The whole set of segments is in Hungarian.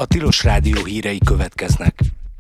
A Tilos Rádió hírei következnek.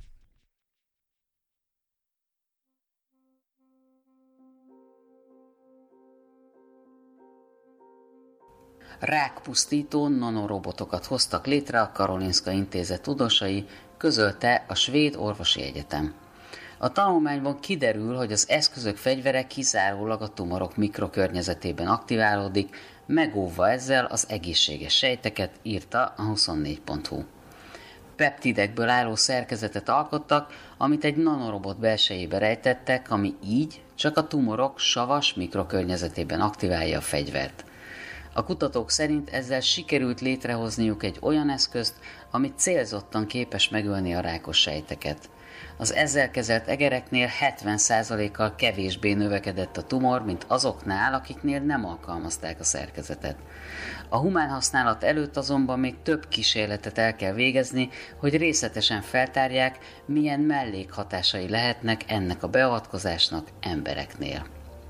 Rákpusztító nanorobotokat hoztak létre a Karolinska Intézet tudósai, közölte a Svéd Orvosi Egyetem. A tanulmányban kiderül, hogy az eszközök fegyvere kizárólag a tumorok mikrokörnyezetében aktiválódik, megóvva ezzel az egészséges sejteket, írta a 24.hu. Peptidekből álló szerkezetet alkottak, amit egy nanorobot belsejébe rejtettek, ami így csak a tumorok savas mikrokörnyezetében aktiválja a fegyvert. A kutatók szerint ezzel sikerült létrehozniuk egy olyan eszközt, ami célzottan képes megölni a rákos sejteket. Az ezzel kezelt egereknél 70%-kal kevésbé növekedett a tumor, mint azoknál, akiknél nem alkalmazták a szerkezetet. A humán használat előtt azonban még több kísérletet el kell végezni, hogy részletesen feltárják, milyen mellékhatásai lehetnek ennek a beavatkozásnak embereknél.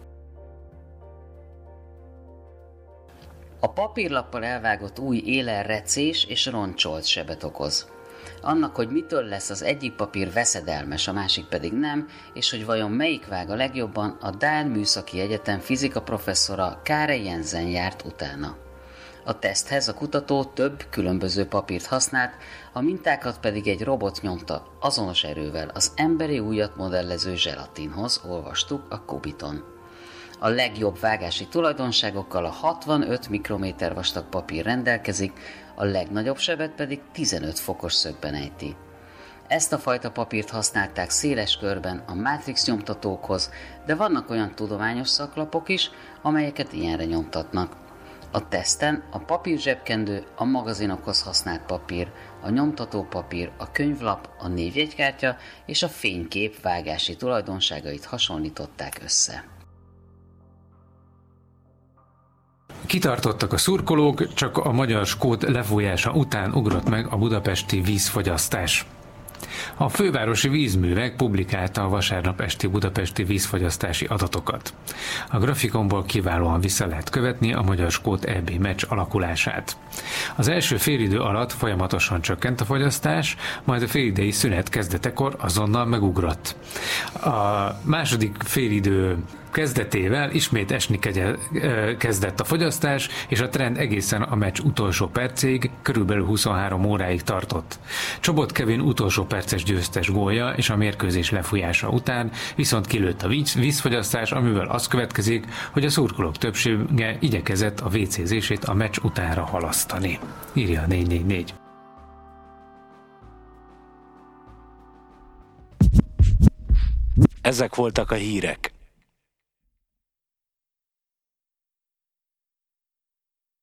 A papírlappal elvágott új élen recés és roncsolt sebet okoz. Annak, hogy mitől lesz az egyik papír veszedelmes, a másik pedig nem, és hogy vajon melyik vág a legjobban, a Dán Műszaki Egyetem fizika professzora Karen Jensen járt utána. A teszthez a kutató több különböző papírt használt, a mintákat pedig egy robot nyomta azonos erővel az emberi ujjat modellező zselatinhoz, olvastuk a Kubiton. A legjobb vágási tulajdonságokkal a 65 mikrométer vastag papír rendelkezik, a legnagyobb sebet pedig 15 fokos szögben ejti. Ezt a fajta papírt használták széles körben a Matrix nyomtatókhoz, de vannak olyan tudományos szaklapok is, amelyeket ilyenre nyomtatnak. A teszten a papírzsebkendő, a magazinokhoz használt papír, a nyomtatópapír, a könyvlap, a névjegykártya és a fénykép vágási tulajdonságait hasonlították össze. Kitartottak a szurkolók, csak a magyar skót lefújása után ugrott meg a budapesti vízfogyasztás. A fővárosi vízművek publikálta a vasárnap esti budapesti vízfogyasztási adatokat. A grafikonból kiválóan vissza lehet követni a magyar-skót EB meccs alakulását. Az első félidő alatt folyamatosan csökkent a fogyasztás, majd a félidei szünet kezdetekor azonnal megugrott. A második félidő kezdetével ismét esni kezdett a fogyasztás, és a trend egészen a meccs utolsó percéig, körülbelül 23 óráig tartott. Csobot Kevin utolsó perces győztes gólja és a mérkőzés lefújása után viszont kilőtt a vízfogyasztás, amivel az következik, hogy a szurkolók többsége igyekezett a WC-zését a meccs utánra halasztani. Írja a 444. Ezek voltak a hírek.